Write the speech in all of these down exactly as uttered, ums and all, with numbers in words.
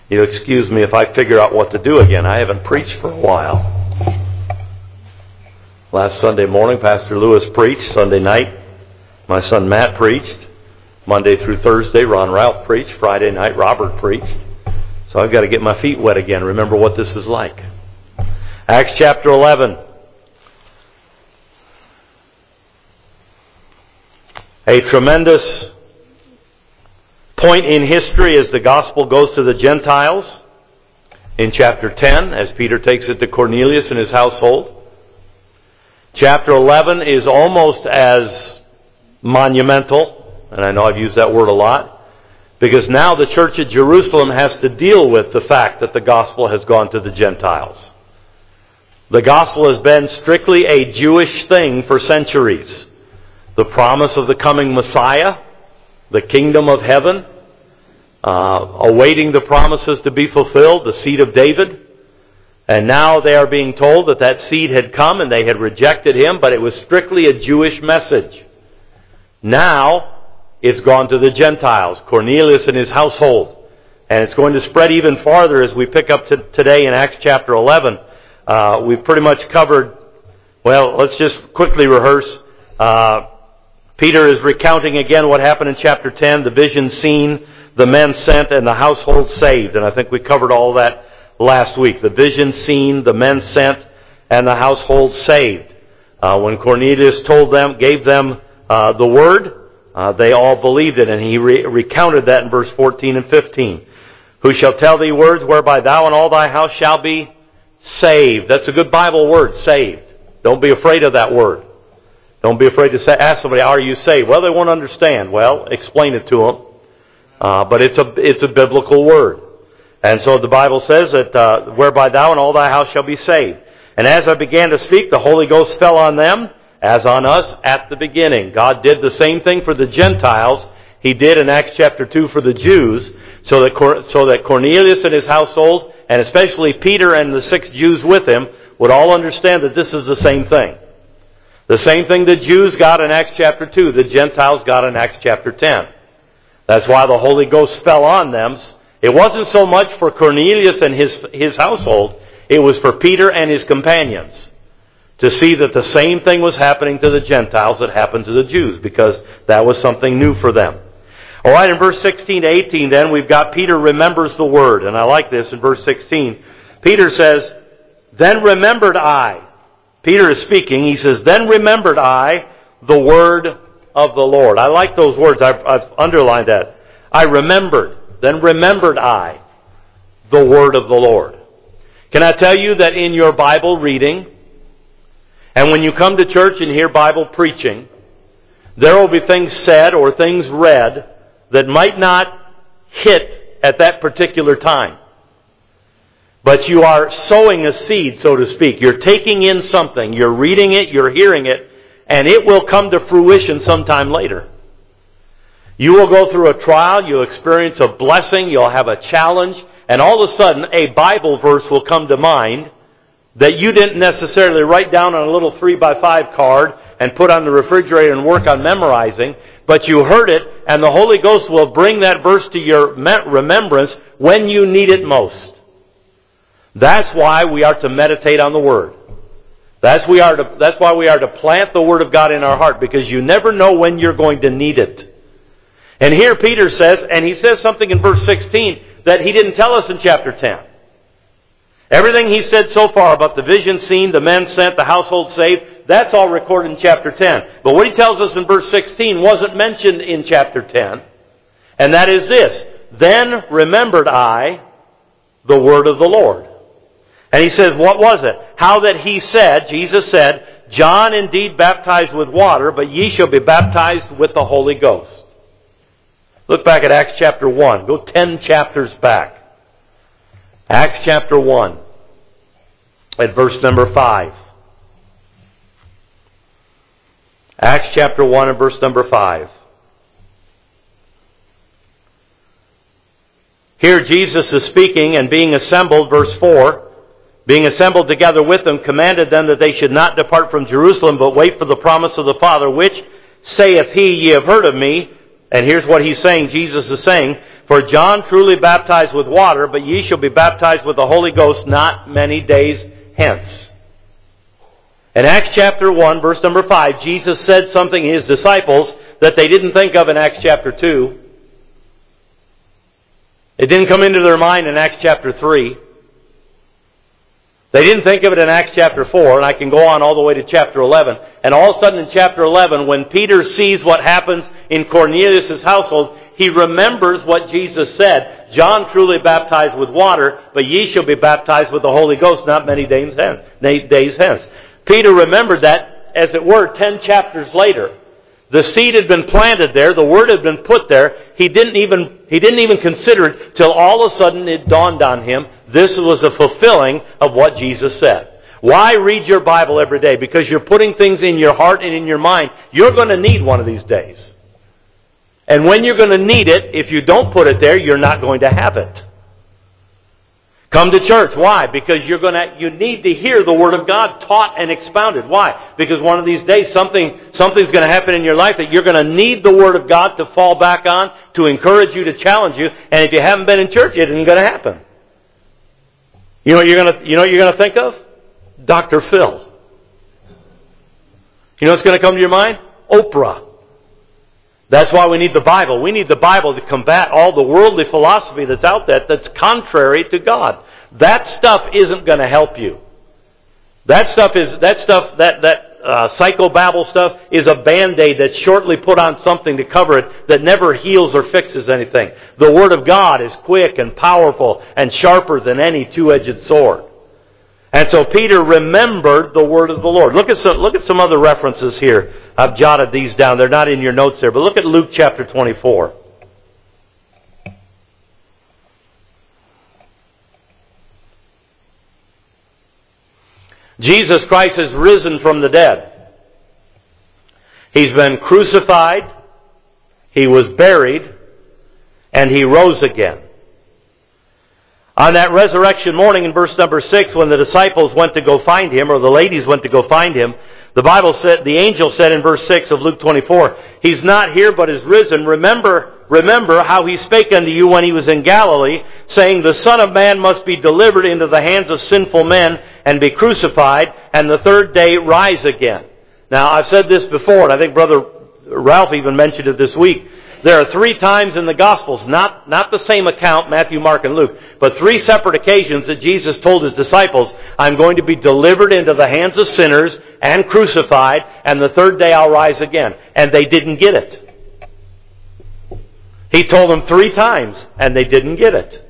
You'll excuse me if I figure out what to do again. I haven't preached for a while. Last Sunday morning, Pastor Lewis preached. Sunday night, my son Matt preached. Monday through Thursday, Ron Ralph preached. Friday night, Robert preached. So I've got to get my feet wet again. Remember what this is like. Acts chapter eleven. A tremendous point in history as the gospel goes to the Gentiles. In chapter ten, as Peter takes it to Cornelius and his household. Chapter eleven is almost as monumental, and I know I've used that word a lot, because now the church at Jerusalem has to deal with the fact that the gospel has gone to the Gentiles. The gospel has been strictly a Jewish thing for centuries. The promise of the coming Messiah, the kingdom of heaven, uh, awaiting the promises to be fulfilled, the seed of David. And now they are being told that that seed had come and they had rejected him, but it was strictly a Jewish message. Now it's gone to the Gentiles, Cornelius and his household. And it's going to spread even farther as we pick up to today in Acts chapter eleven. Uh, we've pretty much covered, well, let's just quickly rehearse. Uh, Peter is recounting again what happened in chapter ten, the vision seen, the men sent, and the household saved. And I think we covered all that last week. The vision seen, the men sent, and the household saved. Uh, when Cornelius told them, gave them uh, the word, uh, they all believed it. And he re- recounted that in verse fourteen and fifteen. Who shall tell thee words whereby thou and all thy house shall be saved. That's a good Bible word, saved. Don't be afraid of that word. Don't be afraid to say, ask somebody, are you saved? Well, they won't understand. Well, explain it to them. Uh, but it's a it's a biblical word. And so the Bible says that, uh, whereby thou and all thy house shall be saved. And as I began to speak, the Holy Ghost fell on them, as on us at the beginning. God did the same thing for the Gentiles He did in Acts chapter two for the Jews, so that Cor- so that Cornelius and his household, and especially Peter and the six Jews with him, would all understand that this is the same thing. The same thing the Jews got in Acts chapter two, the Gentiles got in Acts chapter ten. That's why the Holy Ghost fell on them. It wasn't so much for Cornelius and his, his household, it was for Peter and his companions to see that the same thing was happening to the Gentiles that happened to the Jews, because that was something new for them. All right, in verse sixteen to eighteen then, we've got Peter remembers the word, and I like this in verse sixteen. Peter says, then remembered I. Peter is speaking, he says, then remembered I the word of the Lord. I like those words, I've, I've underlined that. I remembered. Then remembered I the word of the Lord. Can I tell you that in your Bible reading, and when you come to church and hear Bible preaching, there will be things said or things read that might not hit at that particular time. But you are sowing a seed, so to speak. You're taking in something. You're reading it, you're hearing it, and it will come to fruition sometime later. You will go through a trial, you'll experience a blessing, you'll have a challenge, and all of a sudden a Bible verse will come to mind that you didn't necessarily write down on a little three by five card and put on the refrigerator and work on memorizing, but you heard it, and the Holy Ghost will bring that verse to your remembrance when you need it most. That's why we are to meditate on the Word. That's, we are to, that's why we are to plant the Word of God in our heart, because you never know when you're going to need it. And here Peter says, and he says something in verse sixteen that he didn't tell us in chapter ten. Everything he said so far about the vision seen, the men sent, the household saved, that's all recorded in chapter ten. But what he tells us in verse sixteen wasn't mentioned in chapter ten. And that is this, then remembered I the word of the Lord. And he says, what was it? How that he said, Jesus said, John indeed baptized with water, but ye shall be baptized with the Holy Ghost. Look back at Acts chapter one. Go ten chapters back. Acts chapter one, at verse number five. Acts chapter one and verse number five. Here Jesus is speaking, and being assembled, verse four, being assembled together with them, commanded them that they should not depart from Jerusalem, but wait for the promise of the Father, which saith he, ye have heard of me. And here's what he's saying, Jesus is saying, for John truly baptized with water, but ye shall be baptized with the Holy Ghost not many days hence. In Acts chapter one, verse number five, Jesus said something to his disciples that they didn't think of in Acts chapter two. It didn't come into their mind in Acts chapter three. They didn't think of it in Acts chapter four, and I can go on all the way to chapter eleven. And all of a sudden in chapter eleven, when Peter sees what happens in Cornelius' household, he remembers what Jesus said. John truly baptized with water, but ye shall be baptized with the Holy Ghost not many days hence. Days hence. Peter remembered that, as it were, ten chapters later. The seed had been planted there. The word had been put there. He didn't even, he didn't even consider it till all of a sudden it dawned on him. This was a fulfilling of what Jesus said. Why read your Bible every day? Because you're putting things in your heart and in your mind. You're going to need one of these days. And when you're going to need it, if you don't put it there, you're not going to have it. Come to church. Why? Because you're going to, you need to hear the Word of God taught and expounded. Why? Because one of these days something, something's going to happen in your life that you're going to need the Word of God to fall back on, to encourage you, to challenge you. And if you haven't been in church, it isn't going to happen. You know what you're going to, you know what you're going to think of? Doctor Phil. You know what's going to come to your mind? Oprah. That's why we need the Bible. We need the Bible to combat all the worldly philosophy that's out there that's contrary to God. That stuff isn't going to help you. That stuff is that stuff that that uh, psychobabble stuff is a band-aid that's shortly put on something to cover it that never heals or fixes anything. The Word of God is quick and powerful and sharper than any two-edged sword. And so Peter remembered the word of the Lord. Look at some, look at some other references here. I've jotted these down. They're not in your notes there. But look at Luke chapter twenty-four. Jesus Christ has risen from the dead. He's been crucified. He was buried. And He rose again. On that resurrection morning in verse number six, when the disciples went to go find Him, or the ladies went to go find Him, the Bible said, the angel said in verse six of Luke twenty-four, He's not here but is risen. Remember, remember how He spake unto you when He was in Galilee, saying, the Son of Man must be delivered into the hands of sinful men and be crucified, and the third day rise again. Now, I've said this before, and I think Brother Ralph even mentioned it this week. There are three times in the Gospels, not, not the same account, Matthew, Mark, and Luke, but three separate occasions that Jesus told His disciples, I'm going to be delivered into the hands of sinners and crucified, and the third day I'll rise again. And they didn't get it. He told them three times, and they didn't get it.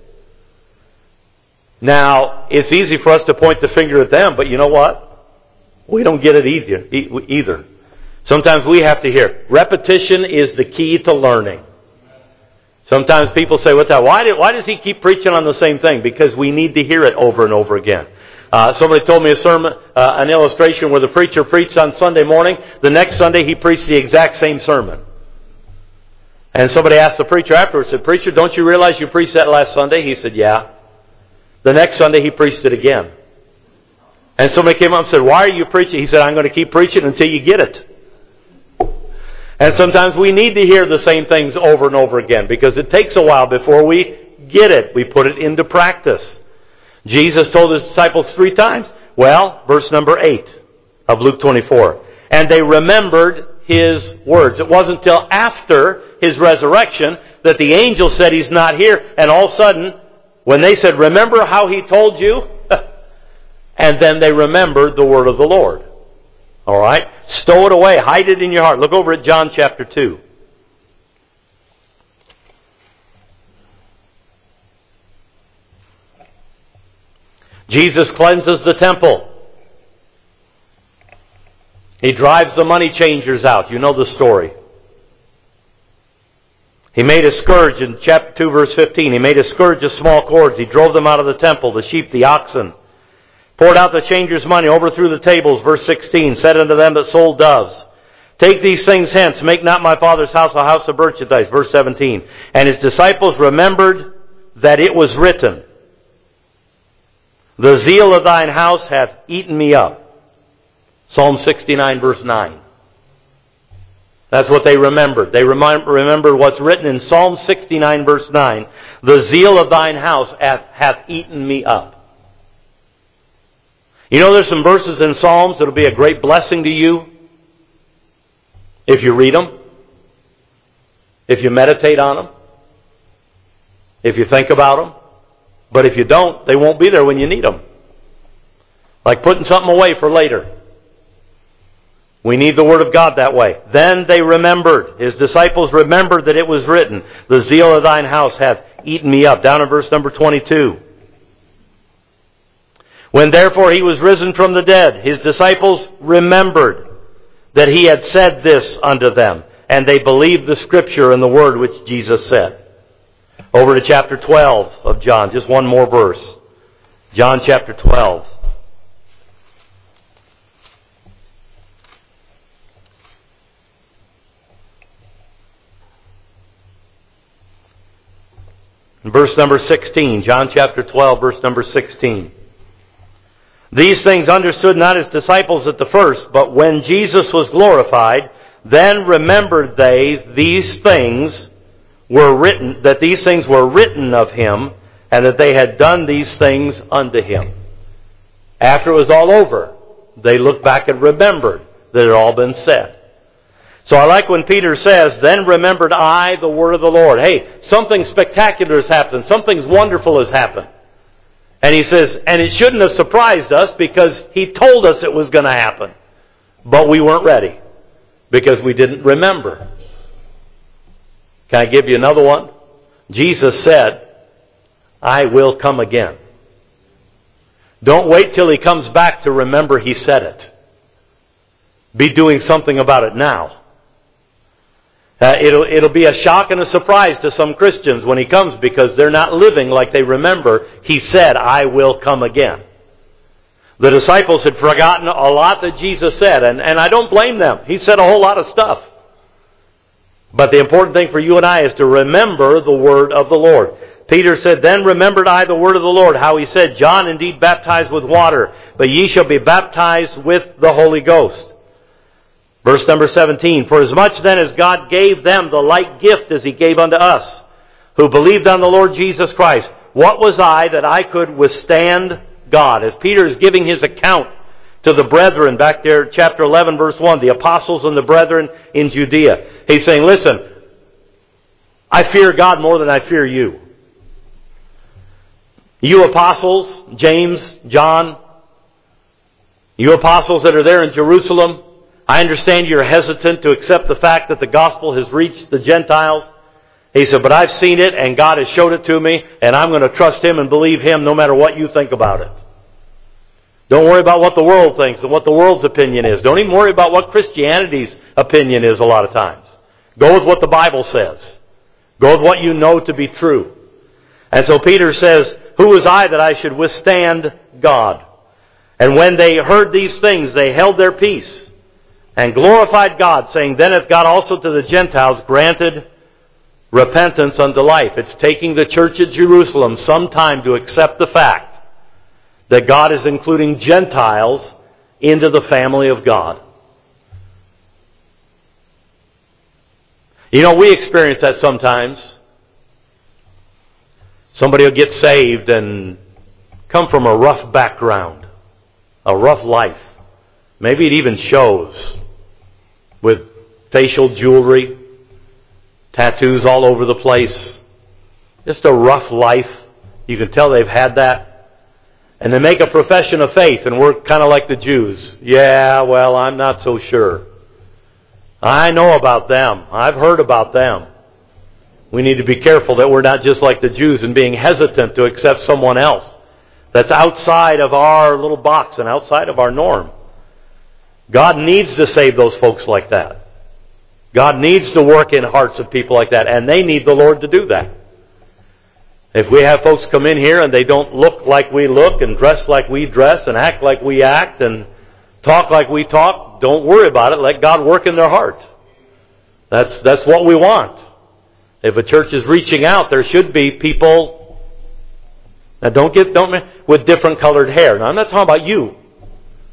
Now, it's easy for us to point the finger at them, but you know what? We don't get it either. either. Sometimes we have to hear. Repetition is the key to learning. Sometimes people say, "What that? Why, did, why does he keep preaching on the same thing?" Because we need to hear it over and over again. Uh, somebody told me a sermon, uh, an illustration where the preacher preached on Sunday morning. The next Sunday he preached the exact same sermon. And somebody asked the preacher afterwards, said, "Preacher, don't you realize you preached that last Sunday?" He said, "Yeah." The next Sunday he preached it again. And somebody came up and said, "Why are you preaching?" He said, "I'm going to keep preaching until you get it." And sometimes we need to hear the same things over and over again because it takes a while before we get it. We put it into practice. Jesus told His disciples three times. Well, verse number eight of Luke twenty-four. And they remembered His words. It wasn't until after His resurrection that the angel said He's not here. And all of a sudden, when they said, remember how He told you? And then they remembered the word of the Lord. All right? Stow it away. Hide it in your heart. Look over at John chapter two. Jesus cleanses the temple. He drives the money changers out. You know the story. He made a scourge in chapter two, verse fifteen. He made a scourge of small cords. He drove them out of the temple, the sheep, the oxen. Poured out the changers' money, overthrew the tables, verse sixteen, said unto them that sold doves, take these things hence, make not my Father's house a house of merchandise, verse seventeen. And His disciples remembered that it was written, the zeal of thine house hath eaten me up. Psalm sixty-nine, verse nine. That's what they remembered. They remind, remembered what's written in Psalm sixty-nine, verse nine. The zeal of thine house hath, hath eaten me up. You know, there's some verses in Psalms that will be a great blessing to you if you read them, if you meditate on them, if you think about them. But if you don't, they won't be there when you need them. Like putting something away for later. We need the Word of God that way. Then they remembered. His disciples remembered that it was written, the zeal of thine house hath eaten me up. Down in verse number twenty-two. When therefore he was risen from the dead, his disciples remembered that he had said this unto them. And they believed the Scripture and the word which Jesus said. Over to chapter twelve of John. Just one more verse. John chapter twelve. Verse number sixteen. John chapter twelve, verse number sixteen. These things understood not his disciples at the first, but when Jesus was glorified, then remembered they these things were written, that these things were written of him, and that they had done these things unto him. After it was all over, they looked back and remembered that it had all been said. So I like when Peter says, then remembered I the word of the Lord. Hey, something spectacular has happened. Something wonderful has happened. And he says, and it shouldn't have surprised us because he told us it was going to happen. But we weren't ready because we didn't remember. Can I give you another one? Jesus said, I will come again. Don't wait till he comes back to remember he said it. Be doing something about it now. Uh, it'll, it'll be a shock and a surprise to some Christians when he comes because they're not living like they remember he said, I will come again. The disciples had forgotten a lot that Jesus said, and, and I don't blame them. He said a whole lot of stuff. But the important thing for you and I is to remember the word of the Lord. Peter said, then remembered I the word of the Lord, how he said, John indeed baptized with water, but ye shall be baptized with the Holy Ghost. Verse number seventeen, for as much then as God gave them the like gift as he gave unto us, who believed on the Lord Jesus Christ, what was I that I could withstand God? As Peter is giving his account to the brethren back there, chapter eleven, verse one, the apostles and the brethren in Judea. He's saying, listen, I fear God more than I fear you. You apostles, James, John, you apostles that are there in Jerusalem, I understand you're hesitant to accept the fact that the gospel has reached the Gentiles. He said, but I've seen it and God has showed it to me and I'm going to trust Him and believe Him no matter what you think about it. Don't worry about what the world thinks and what the world's opinion is. Don't even worry about what Christianity's opinion is a lot of times. Go with what the Bible says. Go with what you know to be true. And so Peter says, who was I that I should withstand God? And when they heard these things, they held their peace and glorified God, saying, then hath God also to the Gentiles granted repentance unto life. It's taking the church at Jerusalem some time to accept the fact that God is including Gentiles into the family of God. You know, we experience that sometimes. Somebody will get saved and come from a rough background, a rough life. Maybe it even shows with facial jewelry, tattoos all over the place. Just a rough life. You can tell they've had that. And they make a profession of faith, and we're kind of like the Jews. Yeah, well, I'm not so sure. I know about them. I've heard about them. We need to be careful that we're not just like the Jews and being hesitant to accept someone else that's outside of our little box and outside of our norm. God needs to save those folks like that. God needs to work in hearts of people like that, and they need the Lord to do that. If we have folks come in here and they don't look like we look and dress like we dress and act like we act and talk like we talk, don't worry about it. Let God work in their heart. That's that's what we want. If a church is reaching out, there should be people that don't get don't with different colored hair. Now I'm not talking about you.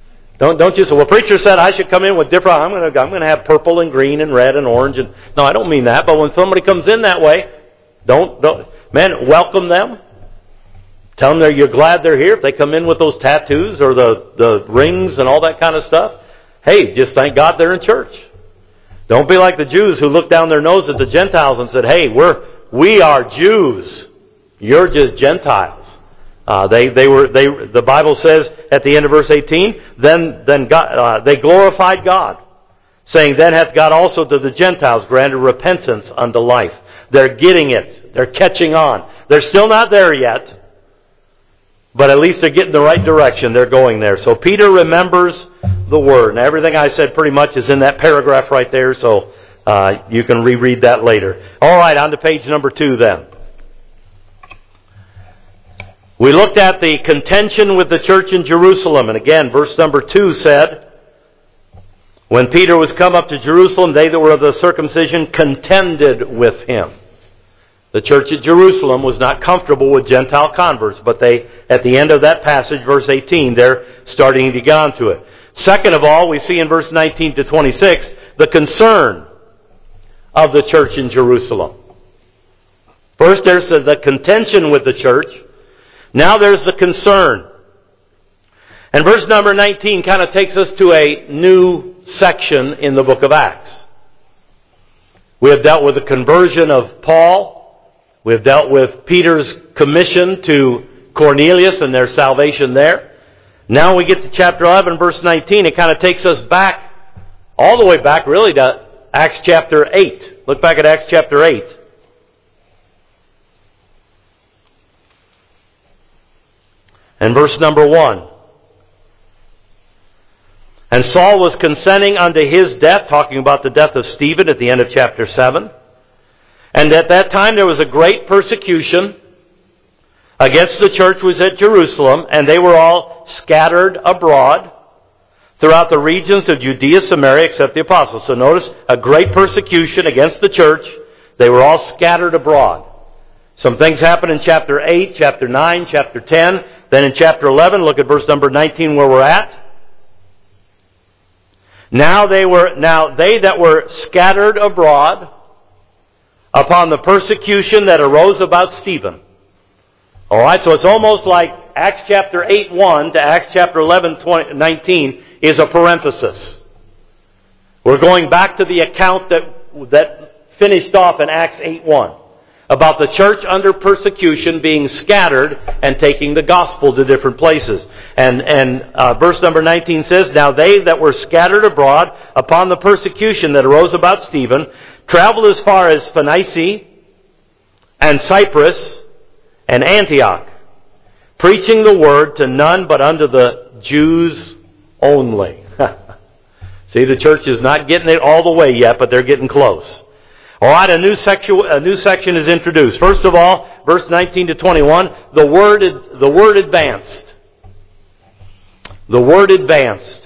Don't don't you say, well, preacher said I should come in with different. I'm going to I'm going to have purple and green and red and orange and no, I don't mean that. But when somebody comes in that way, don't don't man welcome them. Tell them that you're glad they're here. If they come in with those tattoos or the the rings and all that kind of stuff, hey, just thank God they're in church. Don't be like the Jews who looked down their nose at the Gentiles and said, "Hey, we're we are Jews. You're just Gentiles." Uh, they they were they. The Bible says at the end of verse eighteen, then then God, uh, they glorified God, saying, "Then hath God also to the Gentiles granted repentance unto life." They're getting it. They're catching on. They're still not there yet, but at least they're getting the right direction. They're going there. So Peter remembers the word, and everything I said pretty much is in that paragraph right there. So uh, you can reread that later. All right, on to page number two then. We looked at the contention with the church in Jerusalem. And again, verse number two said, when Peter was come up to Jerusalem, they that were of the circumcision contended with him. The church at Jerusalem was not comfortable with Gentile converts, but they, at the end of that passage, verse eighteen, they're starting to get onto it. Second of all, we see in verse nineteen to twenty-six, the concern of the church in Jerusalem. First, there's the contention with the church. Now there's the concern. And verse number nineteen kind of takes us to a new section in the book of Acts. We have dealt with the conversion of Paul. We have dealt with Peter's commission to Cornelius and their salvation there. Now we get to chapter eleven, verse nineteen. It kind of takes us back, all the way back really to Acts chapter eight. Look back at Acts chapter eight. And verse number one. And Saul was consenting unto his death, talking about the death of Stephen at the end of chapter seven. And at that time there was a great persecution against the church which was at Jerusalem, and they were all scattered abroad throughout the regions of Judea, Samaria, except the apostles. So notice, a great persecution against the church. They were all scattered abroad. Some things happen in chapter eight, chapter nine, chapter ten. Then in chapter eleven, look at verse number nineteen where we're at. Now they were now they that were scattered abroad upon the persecution that arose about Stephen. All right, so it's almost like Acts chapter eight one to Acts chapter eleven nineteen is a parenthesis. We're going back to the account that that finished off in Acts eight one. About the church under persecution being scattered and taking the gospel to different places. And and uh, verse number nineteen says, now they that were scattered abroad upon the persecution that arose about Stephen traveled as far as Phoenicia and Cyprus and Antioch, preaching the word to none but unto the Jews only. See, the church is not getting it all the way yet, but they're getting close. All right, a new section, a new section is introduced. First of all, verse nineteen to twenty-one, the word, the word advanced. The word advanced.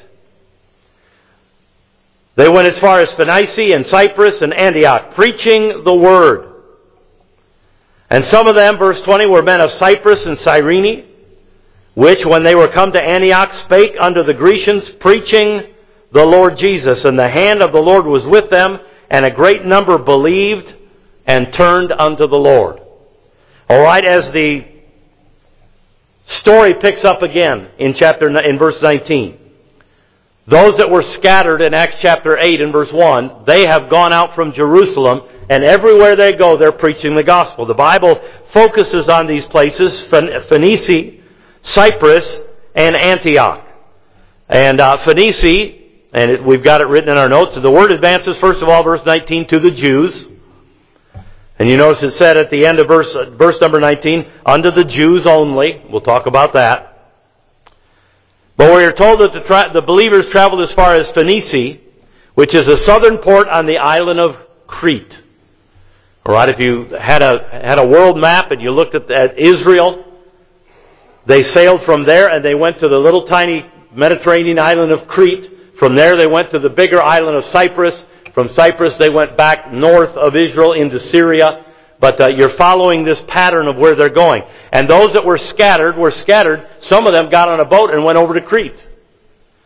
They went as far as Phoenicia and Cyprus and Antioch, preaching the word. And some of them, verse twenty, were men of Cyprus and Cyrene, which, when they were come to Antioch, spake unto the Grecians, preaching the Lord Jesus. And the hand of the Lord was with them, and a great number believed and turned unto the Lord. All right, as the story picks up again in chapter in verse nineteen. Those that were scattered in Acts chapter eight and verse one, they have gone out from Jerusalem, and everywhere they go, they're preaching the gospel. The Bible focuses on these places, Phoenicia, Cyprus, and Antioch. And uh, Phoenicia, and it, we've got it written in our notes. So the word advances, first of all, verse nineteen, to the Jews. And you notice it said at the end of verse, uh, verse number nineteen, unto the Jews only. We'll talk about that. But we are told that the, tra- the believers traveled as far as Phoenicia, which is a southern port on the island of Crete. All right, if you had a had a world map and you looked at, at Israel, they sailed from there and they went to the little tiny Mediterranean island of Crete. From there they went to the bigger island of Cyprus. From Cyprus they went back north of Israel into Syria. But uh, you're following this pattern of where they're going. And those that were scattered were scattered. Some of them got on a boat and went over to Crete.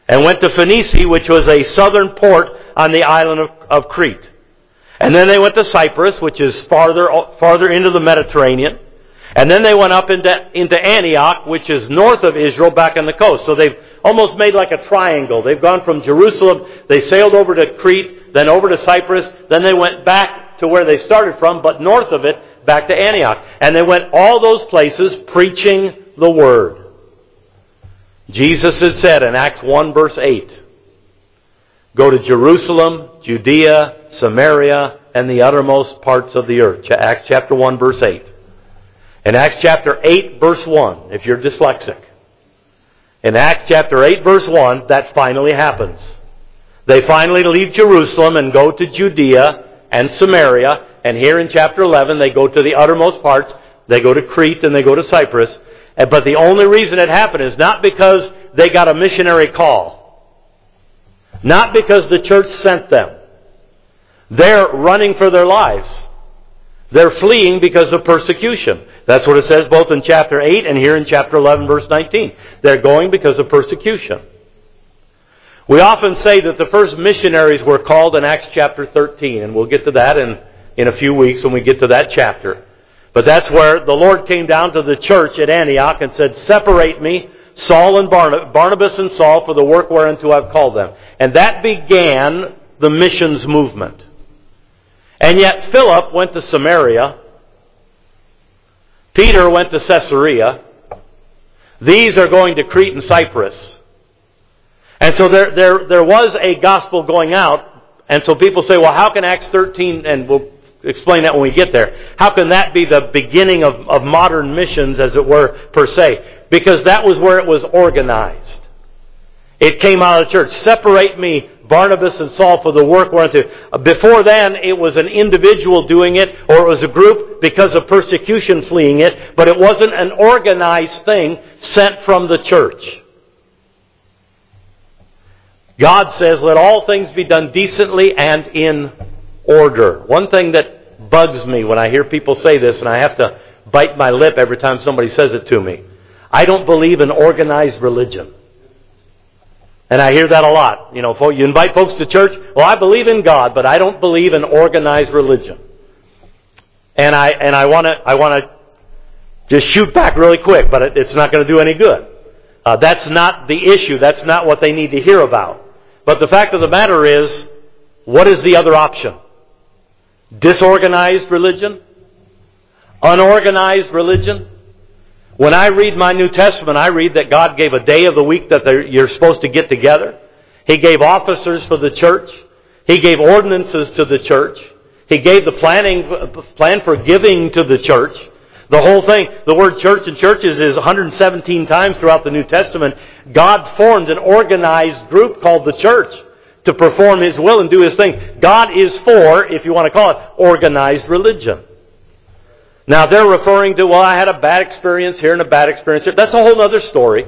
and went to Phoenicia, which was a southern port on the island of, of Crete. And then they went to Cyprus, which is farther farther into the Mediterranean. And then they went up into, into Antioch, which is north of Israel, back on the coast. So they've almost made like a triangle. They've gone from Jerusalem, they sailed over to Crete, then over to Cyprus, then they went back to where they started from, but north of it, back to Antioch. And they went all those places preaching the Word. Jesus had said in Acts one verse eight, go to Jerusalem, Judea, Samaria, and the uttermost parts of the earth. Acts chapter one verse eight. In Acts chapter eight verse one, if you're dyslexic, in Acts chapter eight verse one, that finally happens. They finally leave Jerusalem and go to Judea and Samaria, and here in chapter eleven they go to the uttermost parts, they go to Crete and they go to Cyprus. But the only reason it happened is not because they got a missionary call, not because the church sent them. They're running for their lives. They're fleeing because of persecution. That's what it says both in chapter eight and here in chapter eleven, verse nineteen. They're going because of persecution. We often say that the first missionaries were called in Acts chapter thirteen, and we'll get to that in, in a few weeks when we get to that chapter. But that's where the Lord came down to the church at Antioch and said, separate me, Saul and Barnabas, Barnabas and Saul, for the work whereunto I've called them. And that began the missions movement. And yet Philip went to Samaria. Peter went to Caesarea. These are going to Crete and Cyprus. And so there, there, there was a gospel going out. And so people say, well, how can Acts thirteen, and we'll explain that when we get there, how can that be the beginning of, of modern missions, as it were, per se? Because that was where it was organized. It came out of the church. Separate me, Barnabas and Saul, for the work whereunto. Before then, it was an individual doing it, or it was a group because of persecution fleeing it, but it wasn't an organized thing sent from the church. God says, let all things be done decently and in order. One thing that bugs me when I hear people say this, and I have to bite my lip every time somebody says it to me, I don't believe in organized religion. And I hear that a lot. You know, you invite folks to church, well, I believe in God, but I don't believe in organized religion. And I and I want to I want to just shoot back really quick, but it, it's not going to do any good. Uh, that's not the issue. That's not what they need to hear about. But the fact of the matter is, what is the other option? Disorganized religion? Unorganized religion? When I read my New Testament, I read that God gave a day of the week that you're supposed to get together. He gave officers for the church. He gave ordinances to the church. He gave the planning plan for giving to the church. The whole thing, the word church and churches is one hundred seventeen times throughout the New Testament. God formed an organized group called the church to perform His will and do His thing. God is for, if you want to call it, organized religion. Now they're referring to, well, I had a bad experience here and a bad experience here. That's a whole other story.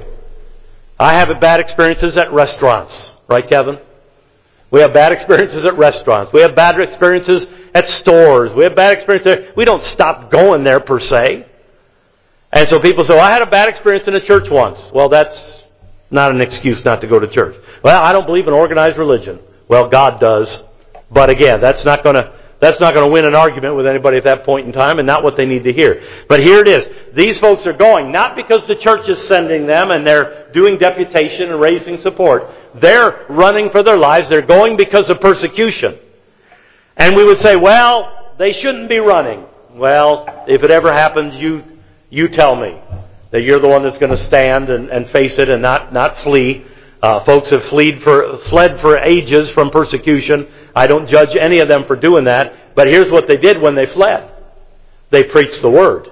I have bad experiences at restaurants. Right, Kevin? We have bad experiences at restaurants. We have bad experiences at stores. We have bad experiences. We don't stop going there per se. And so people say, well, I had a bad experience in a church once. Well, that's not an excuse not to go to church. Well, I don't believe in organized religion. Well, God does. But again, that's not going to that's not going to win an argument with anybody at that point in time, and not what they need to hear. But here it is. These folks are going, not because the church is sending them and they're doing deputation and raising support. They're running for their lives. They're going because of persecution. And we would say, well, they shouldn't be running. Well, if it ever happens, you you tell me that you're the one that's going to stand and, and face it and not, not flee. Uh, folks have fled for, fled for ages from persecution. I don't judge any of them for doing that. But here's what they did when they fled. They preached the Word.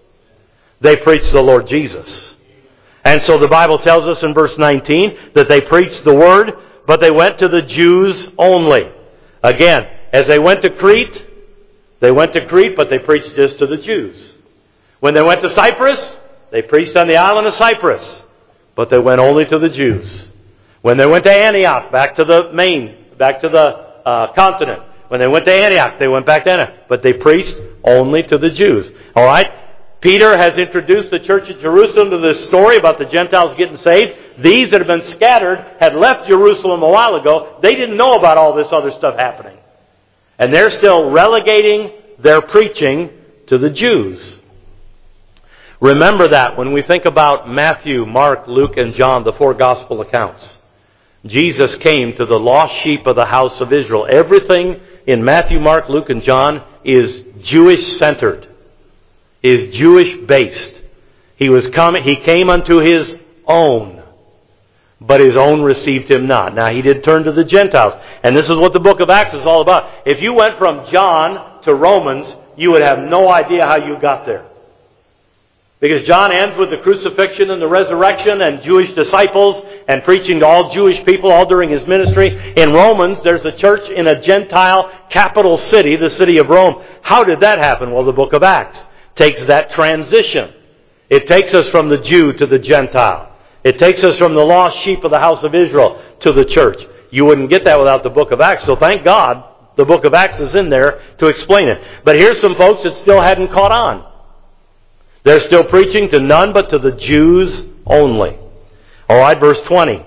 They preached the Lord Jesus. And so the Bible tells us in verse nineteen that they preached the Word, but they went to the Jews only. Again, as they went to Crete, they went to Crete, but they preached just to the Jews. When they went to Cyprus, they preached on the island of Cyprus, but they went only to the Jews. When they went to Antioch, back to the main, back to the uh, continent. When they went to Antioch, they went back to Antioch, but they preached only to the Jews. All right? Peter has introduced the church at Jerusalem to this story about the Gentiles getting saved. These that have been scattered had left Jerusalem a while ago. They didn't know about all this other stuff happening. And they're still relegating their preaching to the Jews. Remember that when we think about Matthew, Mark, Luke, and John, the four gospel accounts. Jesus came to the lost sheep of the house of Israel. Everything in Matthew, Mark, Luke, and John is Jewish-centered, is Jewish-based. He was coming. He came unto His own, but His own received Him not. Now, He did turn to the Gentiles. And this is what the book of Acts is all about. If you went from John to Romans, you would have no idea how you got there. Because John ends with the crucifixion and the resurrection and Jewish disciples and preaching to all Jewish people all during His ministry. In Romans, there's a church in a Gentile capital city, the city of Rome. How did that happen? Well, the book of Acts takes that transition. It takes us from the Jew to the Gentile. It takes us from the lost sheep of the house of Israel to the church. You wouldn't get that without the book of Acts. So thank God the book of Acts is in there to explain it. But here's some folks that still hadn't caught on. They're still preaching to none but to the Jews only. All right, verse twenty.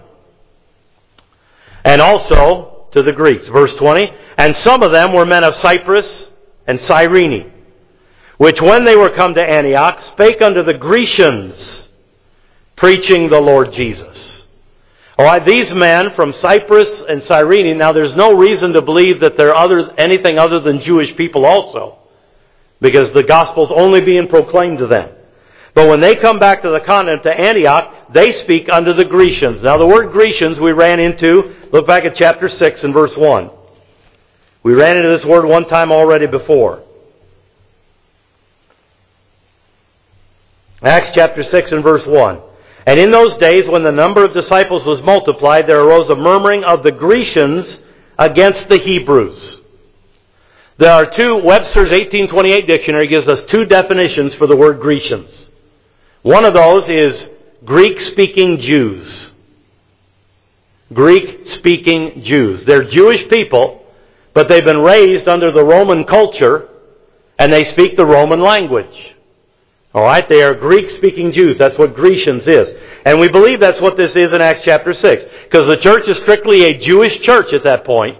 And also to the Greeks. Verse twenty. And some of them were men of Cyprus and Cyrene, which when they were come to Antioch, spake unto the Grecians, preaching the Lord Jesus. All right, these men from Cyprus and Cyrene, now there's no reason to believe that they're other, anything other than Jewish people also, because the gospel's only being proclaimed to them. But when they come back to the continent, to Antioch, they speak unto the Grecians. Now the word Grecians we ran into, look back at chapter six and verse one. We ran into this word one time already before. Acts chapter six and verse one. And in those days, when the number of disciples was multiplied, there arose a murmuring of the Grecians against the Hebrews. There are two, Webster's eighteen twenty-eight dictionary gives us two definitions for the word Grecians. One of those is Greek-speaking Jews. Greek-speaking Jews. They're Jewish people, but they've been raised under the Roman culture, and they speak the Roman language. All right, they are Greek-speaking Jews. That's what Grecians is. And we believe that's what this is in Acts chapter six. Because the church is strictly a Jewish church at that point.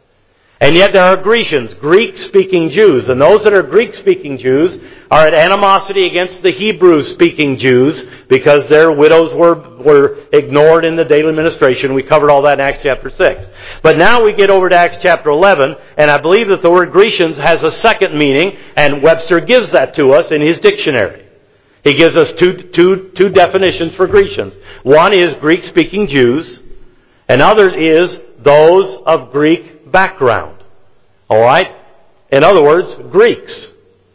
And yet there are Grecians, Greek-speaking Jews. And those that are Greek-speaking Jews are at animosity against the Hebrew-speaking Jews because their widows were, were ignored in the daily ministration. We covered all that in Acts chapter six. But now we get over to Acts chapter eleven, and I believe that the word Grecians has a second meaning, and Webster gives that to us in his dictionary. He gives us two, two, two definitions for Grecians. One is Greek-speaking Jews, and other is those of Greek background. All right? In other words, Greeks.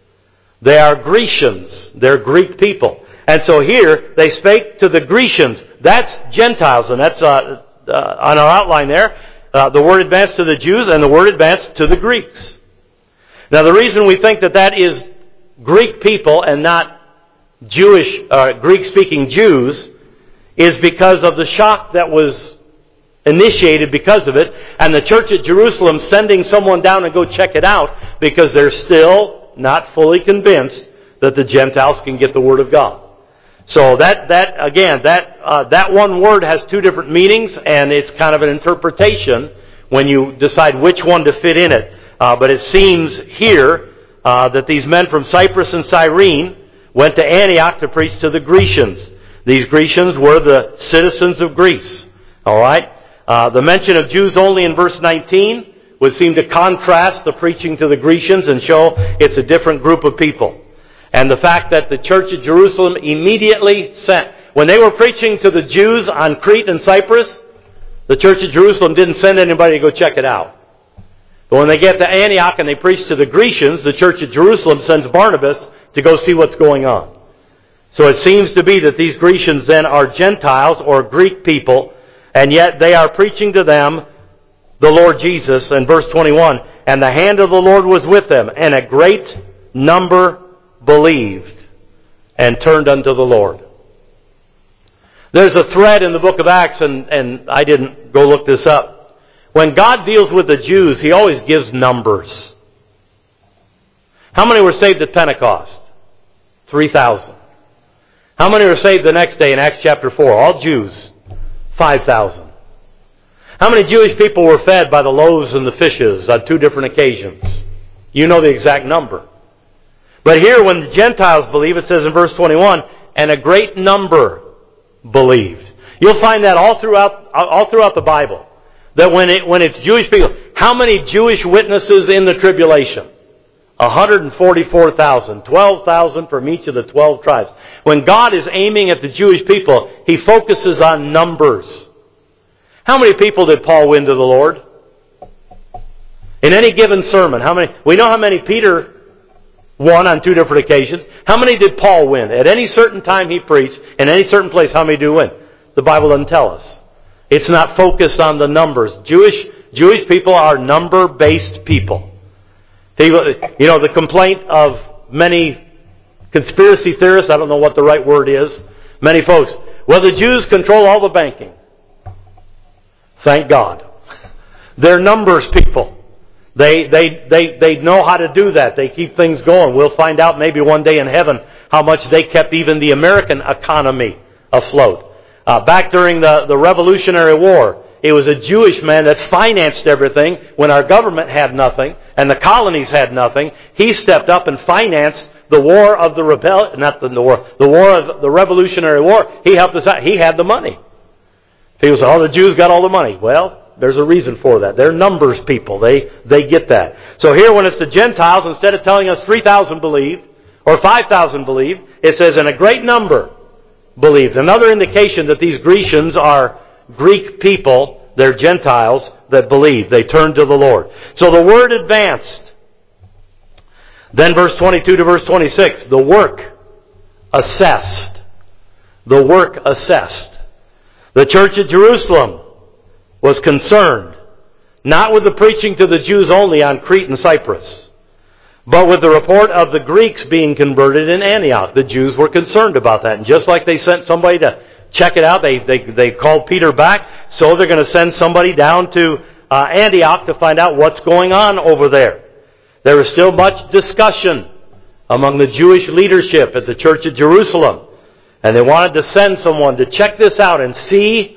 They are Grecians. They're Greek people. And so here, they spake to the Grecians. That's Gentiles, and that's uh, uh, on our outline there. Uh, the word advanced to the Jews, and the word advanced to the Greeks. Now, the reason we think that that is Greek people and not Jewish, uh, Greek-speaking Jews is because of the shock that was initiated because of it, and the church at Jerusalem sending someone down to go check it out because they're still not fully convinced that the Gentiles can get the Word of God. So that, that again, that uh, that one word has two different meanings, and it's kind of an interpretation when you decide which one to fit in it. Uh, but it seems here uh, that these men from Cyprus and Cyrene went to Antioch to preach to the Grecians. These Grecians were the citizens of Greece. All right? Uh, the mention of Jews only in verse nineteen would seem to contrast the preaching to the Grecians and show it's a different group of people. And the fact that the church at Jerusalem immediately sent, when they were preaching to the Jews on Crete and Cyprus, the church at Jerusalem didn't send anybody to go check it out. But when they get to Antioch and they preach to the Grecians, the church at Jerusalem sends Barnabas to go see what's going on. So it seems to be that these Grecians then are Gentiles or Greek people, and yet they are preaching to them the Lord Jesus. In verse twenty-one, and the hand of the Lord was with them, and a great number believed and turned unto the Lord. There's a thread in the book of Acts, and, and I didn't go look this up. When God deals with the Jews, He always gives numbers. How many were saved at Pentecost? three thousand. How many were saved the next day in Acts chapter four? All Jews. five thousand. How many Jewish people were fed by the loaves and the fishes on two different occasions? You know the exact number. But here when the Gentiles believe, it says in verse twenty-one, and a great number believed. You'll find that all throughout all throughout the Bible. That when it when it's Jewish people, how many Jewish witnesses in the tribulation? one hundred forty-four thousand. twelve thousand from each of the twelve tribes. When God is aiming at the Jewish people, He focuses on numbers. How many people did Paul win to the Lord? In any given sermon, how many? We know how many Peter won on two different occasions. How many did Paul win? At any certain time he preached, in any certain place, how many do win? The Bible doesn't tell us. It's not focused on the numbers. Jewish Jewish people are number-based people. You know, the complaint of many conspiracy theorists, I don't know what the right word is, many folks, well, the Jews control all the banking. Thank God. They're numbers people. They, they, they, they know how to do that. They keep things going. We'll find out maybe one day in heaven how much they kept even the American economy afloat. Uh, back during the, the Revolutionary War, it was a Jewish man that financed everything when our government had nothing and the colonies had nothing. He stepped up and financed the war of the rebel, not the, the war, the war of the Revolutionary War. He helped us out. He had the money. People say, oh, the Jews got all the money. Well, there's a reason for that. They're numbers people. They they get that. So here when it's the Gentiles, instead of telling us three thousand believed or five thousand believed, it says, and a great number believed. Another indication that these Grecians are Greek people, they're Gentiles that believe. They turn to the Lord. So the word advanced. Then verse twenty-two to verse twenty-six, the work assessed. The work assessed. The church at Jerusalem was concerned, not with the preaching to the Jews only on Crete and Cyprus, but with the report of the Greeks being converted in Antioch. The Jews were concerned about that. And just like they sent somebody to check it out, they, they, they called Peter back, so they're going to send somebody down to uh, Antioch to find out what's going on over there. There is still much discussion among the Jewish leadership at the church at Jerusalem. And they wanted to send someone to check this out and see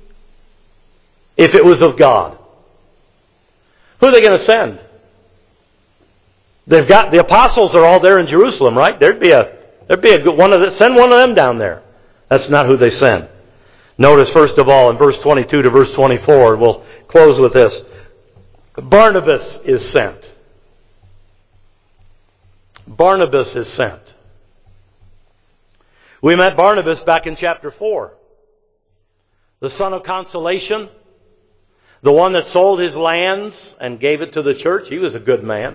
if it was of God. Who are they going to send? They've got the apostles are all there in Jerusalem, right? There'd be a there'd be a good one of the, send one of them down there. That's not who they send. Notice first of all in verse twenty-two to verse twenty-four, we'll close with this. Barnabas is sent. Barnabas is sent. We met Barnabas back in chapter four. The son of consolation. The one that sold his lands and gave it to the church. He was a good man.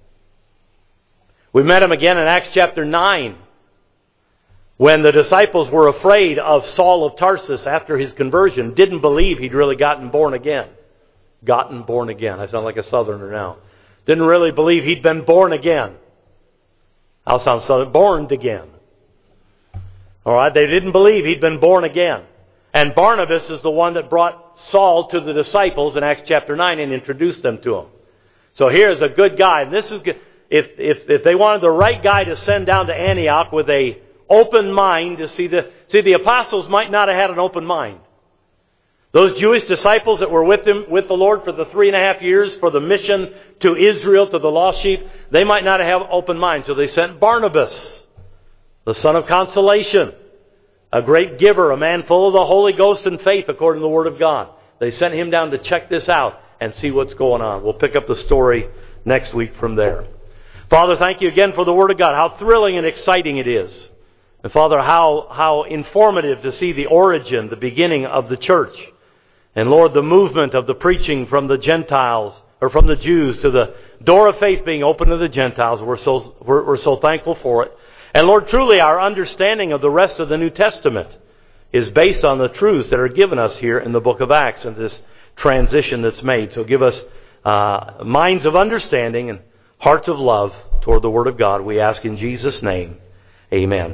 We met him again in Acts chapter nine. When the disciples were afraid of Saul of Tarsus after his conversion. Didn't believe he'd really gotten born again. Gotten born again. I sound like a southerner now. Didn't really believe he'd been born again. I'll sound southern. Born again. All right, they didn't believe he'd been born again. And Barnabas is the one that brought Saul to the disciples in Acts chapter nine and introduced them to him. So here's a good guy. And this is good. If, if, if they wanted the right guy to send down to Antioch with a open mind to see the, see the apostles might not have had an open mind. Those Jewish disciples that were with him, with the Lord for the three and a half years for the mission to Israel, to the lost sheep, they might not have open minds. So they sent Barnabas, the son of consolation, a great giver, a man full of the Holy Ghost and faith according to the Word of God. They sent him down to check this out and see what's going on. We'll pick up the story next week from there. Father, thank you again for the Word of God. How thrilling and exciting it is. And Father, how, how informative to see the origin, the beginning of the church. And Lord, the movement of the preaching from the Gentiles, or from the Jews to the door of faith being open to the Gentiles. We're so, we're, we're so thankful for it. And Lord, truly our understanding of the rest of the New Testament is based on the truths that are given us here in the book of Acts and this transition that's made. So give us uh, minds of understanding and hearts of love toward the Word of God. We ask in Jesus' name, amen.